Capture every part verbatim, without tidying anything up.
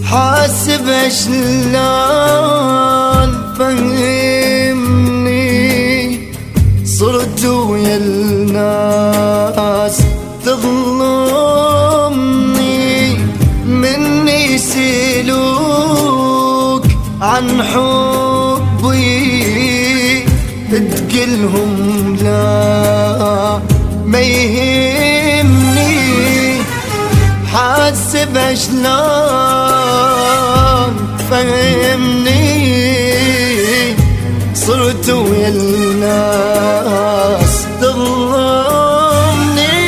حاسب شلون فهمني، صرت ويا الناس تظلمني، مني سلوك عن حبي تقلهم لا ما يهمني. حاسب شلون فهمني، صرت ويا الناس تظلمني،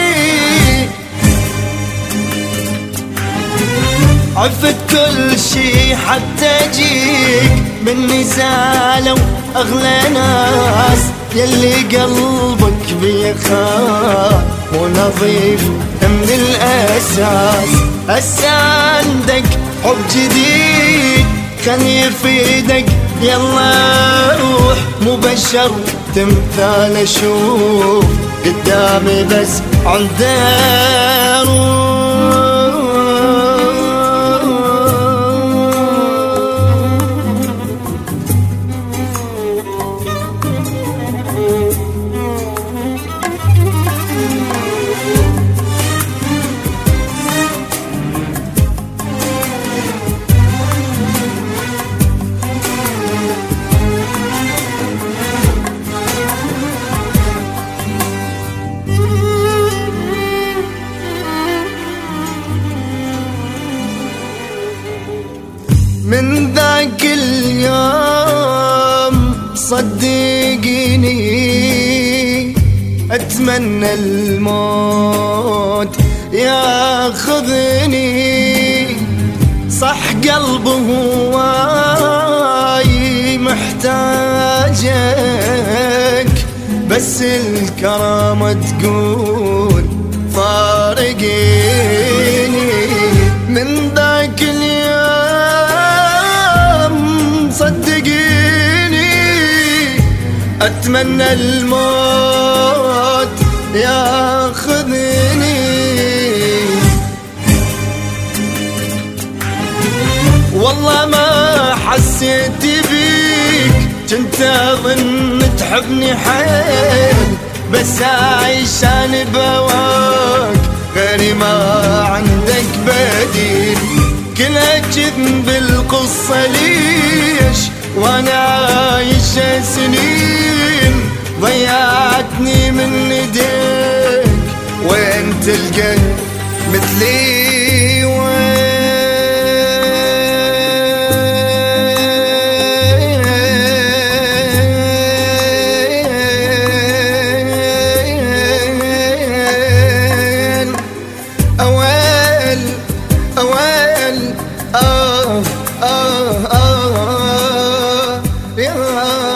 عفت كل شي حتى جيك مني زالوا أغلى ناس، يلي قلبك بيخاف ونظيف من الأساس. أساندك حب جديد كان يفيدك، يلا روح مبشر تمثال أشوف قدامي بس عنده روح. من ذاك اليوم صدقيني أتمنى الموت ياخذني، صح قلبه هواي محتاجك، بس الكرامة تقول فارقيني. من ذاك اليوم صدقيني أتمنى الموت ياخذني، والله ما حسيت بيك، كنت أظن تحبني حيل، بس عايشان بهواك غيري ما عندك بديل. كلها كذب القصة ليش وانا عايش سنين، ضيعتني من ايديك وين تلقى مثلي وين. أويل أويل آه آه آه يا